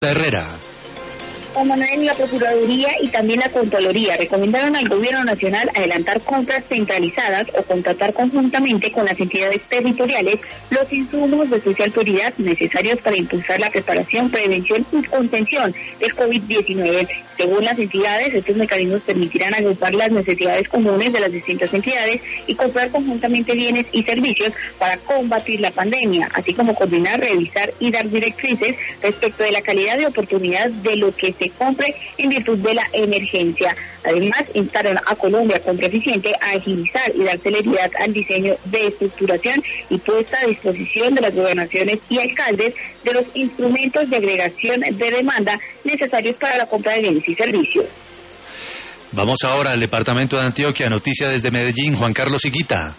Herrera. Juan Manuel, la Procuraduría y también la Contraloría recomendaron al Gobierno Nacional adelantar compras centralizadas o contratar conjuntamente con las entidades territoriales los insumos de especial prioridad necesarios para impulsar la preparación, prevención y contención del COVID-19. Según las entidades, estos mecanismos permitirán agrupar las necesidades comunes de las distintas entidades y comprar conjuntamente bienes y servicios para combatir la pandemia, así como coordinar, revisar y dar directrices respecto de la calidad de oportunidad de lo que se compre en virtud de la emergencia. Además, instaron a Colombia Contraeficiente a agilizar y dar celeridad al diseño de estructuración y puesta a disposición de las gobernaciones y alcaldes de los instrumentos de agregación de demanda necesarios para la compra de bienes y servicios. Vamos ahora al departamento de Antioquia, noticia desde Medellín, Juan Carlos Higuita.